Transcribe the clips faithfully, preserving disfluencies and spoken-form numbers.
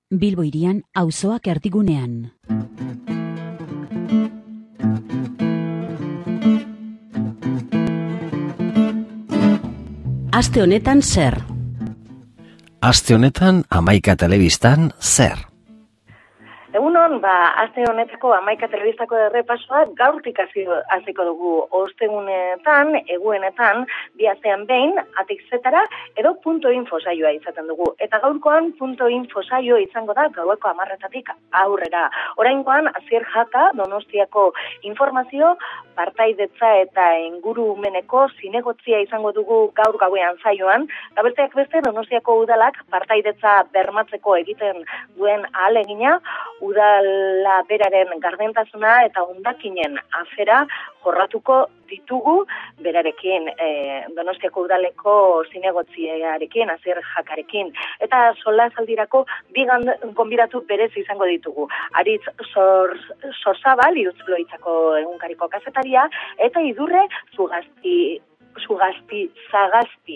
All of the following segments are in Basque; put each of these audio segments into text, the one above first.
Bilbo hirian, auzoak erdigunean. Aste honetan zer? Aste honetan Hamaika Telebistan zer? Egunon, ba, aste honetako Hamaika Telebistako errepasoa gaurtik hasiko dugu ostegunetan, eguenetan, bi astean behin, atik zetara, edo punto info saioa izaten dugu. Eta gaurkoan punto info saio izango da gaueko hamarretatik aurrera. Oraingoan, Asier Jaka, Donostiako informazio, partaidetza eta ingurumeneko zinegotzia izango dugu gaur gauean saioan. Gabelteak beste, Donostiako udalak partaidetza bermatzeko egiten duen ahalegina, udala beraren gardentasuna eta hondakinen afera jorratuko ditugu berarekin, e, Donostiako udaleko zinegotziarekin, Asier Jakarekin. Eta solasaldirako bi gonbidatu berez izango ditugu. Aritz Zorzabal, Iruzloitzako egunkariko kazetaria, eta Idurre Zugazti Zugazti, Zagazti,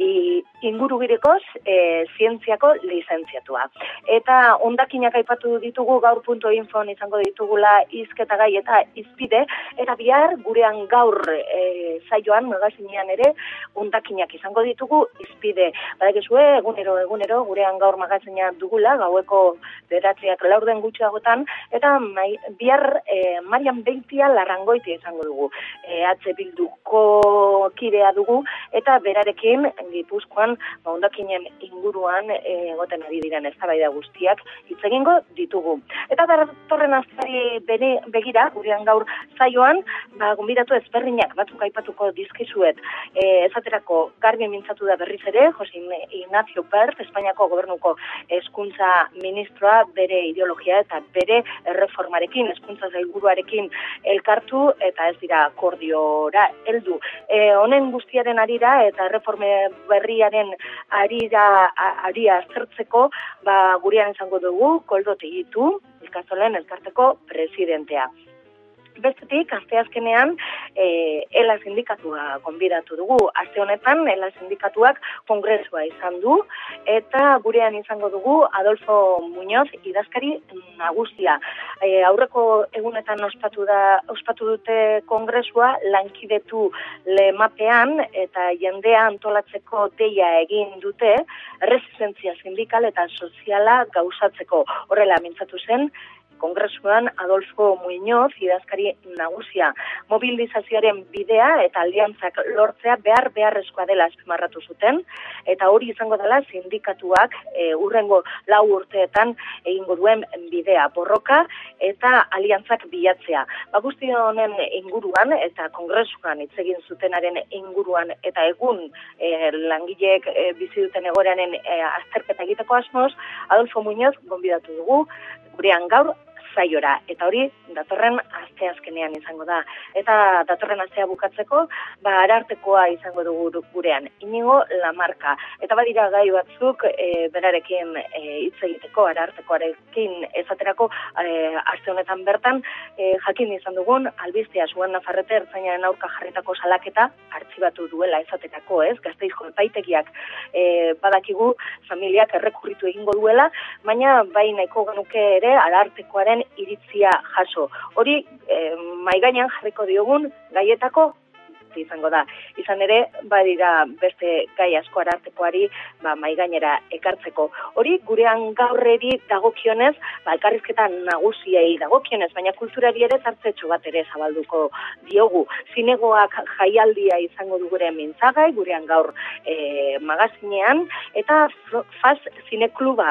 ingurugirekoz e, zientziako lizentziatua. Eta hondakinak aipatu ditugu gaur punto infon izango ditugula hizketagai eta izpide, eta bihar gurean gaur e, saioan, magazinean ere, hondakinak izango ditugu izpide. Badakizue, egunero, egunero, gurean gaur magazinean dugula, gaueko beratziak laurden gutxiagotan, eta mai, bihar e, Marian Beitia Larrangoitia izango dugu. E, H Bilduko kidea dugu, eta berarekin Gipuzkoan hondakinen inguruan egoten ari diren eztabaida guztiak hitz egingo ditugu. Eta datorren asteari begira, gurean gaur saioan, ba, gonbidatu ezberdinak batzuk aipatuko dizkizuet. E, esaterako garbi mintzatu da berriz ere, Jose Ignacio Pert, Espainiako gobernuko hezkuntza ministroa, bere ideologia eta bere erreformarekin, hezkuntza sailburuarekin elkartu, eta ez dira akordiora heldu. E, honen guztiaren arira eta erreforme berriaren arira aria aztertzeko, ba, gurean izango dugu Koldo Tegitu, ikastolen elkarteko presidentea. Bestetik, asteazkenean, e, ELA sindikatua gonbidatu dugu. Aste honetan, ELA sindikatuak kongresua izan du, eta gurean izango dugu Adolfo Muñoz idazkari nagusia. E, aurreko egunetan ospatu, da, ospatu dute kongresua lankidetu lemapean, eta jendea antolatzeko deia egin dute, resistentzia sindikal eta soziala gauzatzeko. Horrela mintzatu zen, kongresuan Adolfo Muñoz idazkari nagusia. Mobilizazioaren bidea eta aliantzak lortzea behar beharrezkoa dela azpimarratu zuten, eta hori izango dela sindikatuak e, urrengo lau urteetan egingo duen bidea, borroka eta aliantzak bilatzea. Ba, guzti honen inguruan eta kongresuan hitz egin zutenaren inguruan eta egun e, langileek e, bizi duten egoeraren e, azterketa egiteko asmoz, Adolfo Muñoz gonbidatu dugu gurean gaur saiora, eta hori datorren asteazkenean izango da. Eta datorren astea bukatzeko, ba, arartekoa izango dugu gurean, Inigo Lamarka. Eta badira gai batzuk e, berarekin hitz e, egiteko, arartekoarekin esaterako e, aste honetan bertan, e, jakin izan dugun, albistea zuen Nafarrete ertzainaren aurka jarritako salaketa artxibatu duela esaterako, ez? Gasteizko epaitegiak e, badakigu familiak errekurritu egingo duela, baina bai nahiko genuke ere arartekoaren iritzia jaso. Hori, eh, maigainan jarriko diogun gaietako izango da. Izan ere, badira beste gai asko arartekoari ba, maigainera ekartzeko. Hori, gurean gaurreri dagokionez, ba, elkarrizketa nagusiei dagokionez, baina kulturari ere zartzetxo bat ere zabalduko diogu. Zinegoak jaialdia izango du gurean mintzagai, gurean gaur e, magazinean, eta Faz Zinekluba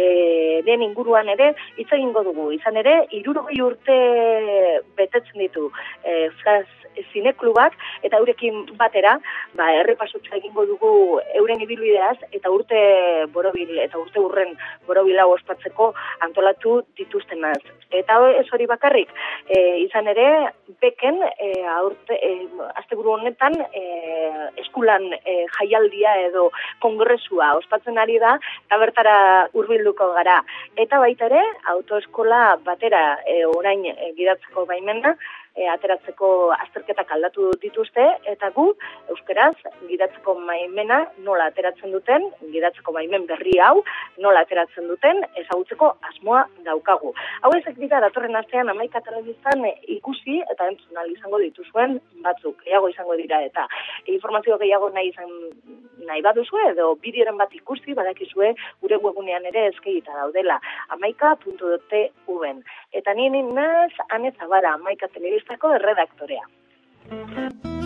e, den inguruan ere hitz egingo dugu. Izan ere, hirurogei urte betetzen ditu e, Faz Zineklubak, eta eurekin batera, ba, errepasotxa egingo dugu euren ibilbideaz, eta urte borobil, eta urte urren borobila ospatzeko antolatu dituztenaz. Eta ez hori bakarrik, e, izan ere, beken, e, aurte, e, asteburu honetan, e, eskulan e, jaialdia edo kongresua ospatzen ari da, eta bertara hurbilduko gara. Eta baita ere, autoeskola batera e, orain e, gidatzeko baimena, e, ateratzeko azterketak aldatu dituzte, eta gu, euskeraz, gidatzeko maimena nola ateratzen duten, gidatzeko maimen berri hau, nola ateratzen duten, ezagutzeko asmoa daukagu. Hau ezek dira, datorren astean Hamaika Telebistan ikusi eta entzun ahal izango dituzuen batzuk, gehiago izango dira, eta informazio gehiago nahi izan nahi baduzue, edo bideoren bat ikusi, badakizue gure webunean ere eskegita daudela, hamaika puntu tv. Eta nien naz, Ane Zabala, Hamaika Telebistako erredaktorea.